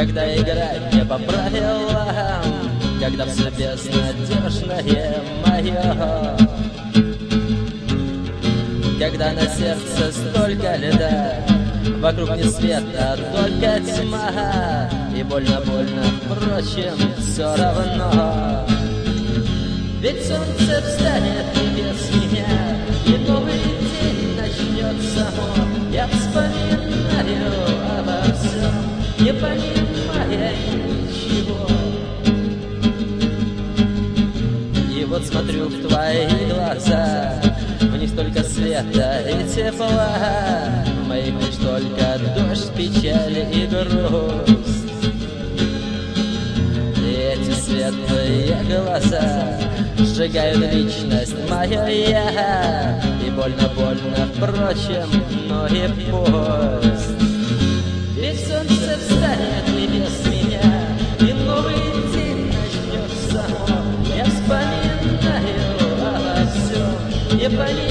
когда играть не по правилам, когда все безнадежное мое, когда на сердце столько льда, вокруг не свет, а только тьма, и больно-больно, впрочем, все равно. Ведь солнце встанет и без меня, и новый день начнется. Я вспоминаю обо всем, не понимая ничего. И вот смотрю в твои глаза, в них столько света и тепла, в моих лишь только дождь, печали и грусть. И эти светлые глаза сжигают личность мою я, и больно-больно, впрочем, но и пусть. Ведь солнце встанет и без меня, и новый день начнется. Я вспоминаю обо всем, не понимаю.